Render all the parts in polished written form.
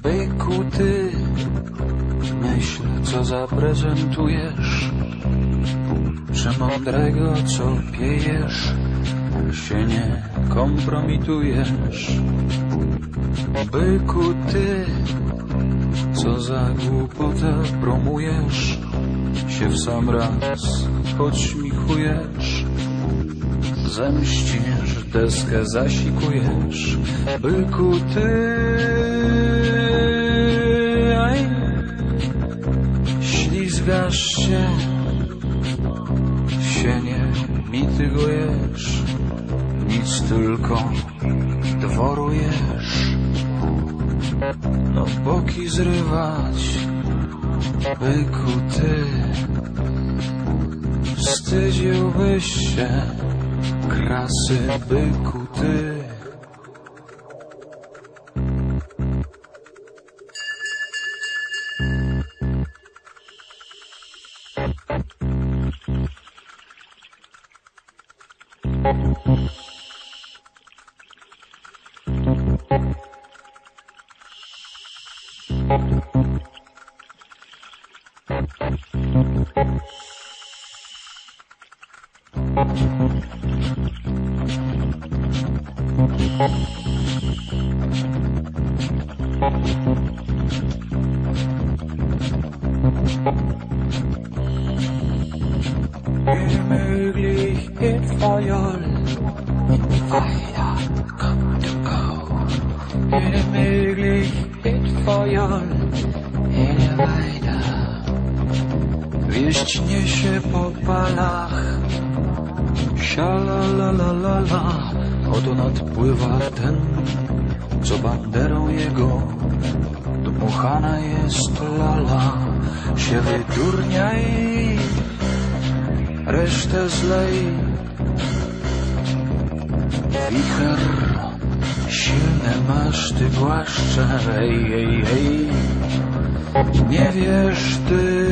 Byku, ty myśl, co zaprezentujesz, czy mądrego, co piejesz, się nie kompromitujesz. Byku, ty, co za głupotę promujesz, się w sam raz podśmichujesz. Zemścisz, deskę zasikujesz. Byku, ty, ślizgasz się nie mitygujesz, nic tylko dworujesz. No boki zrywać, byku, ty, wstydziłbyś się krasy, byku, ty. Möglichkeit Feuer weiter kommt to go. Jede Möglichkeit Feuer weiter. Wieść niesie po palach, sialalalala. Oto nadpływa ten, co banderą jego dmuchana jest lala. Się wydurniaj, resztę zlej. Wicher, silne maszty głaszcze, ej, ej, ej. Nie wiesz ty,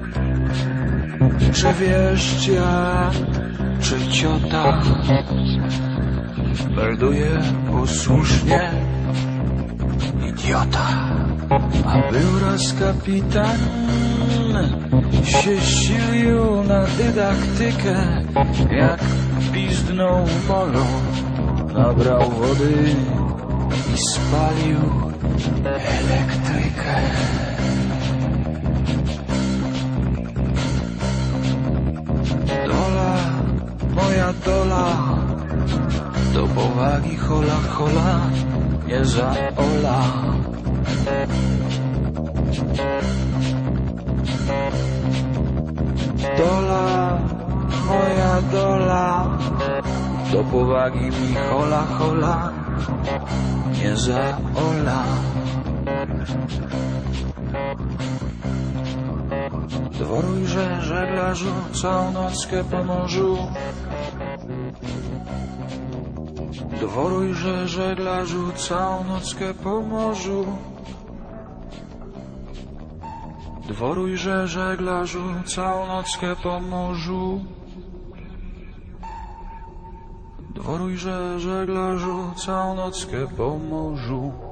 czy wieścia, czy ciota melduje posłusznie idiota. A był raz kapitan, się silił na dydaktykę, jak pizdnął molą, nabrał wody i spalił elektrykę. Dola, moja dola, do powagi hola, hola, nie za ola. Dola, moja dola, do powagi mi hola, hola, nie za ola. Dworujże, żeglarzu, całą nockę po morzu. Dworujże, żeglarzu, całą nockę po morzu. Dworujże, żeglarzu, całą nockę po morzu. Dworujże, żeglarzu, całą nockę po morzu.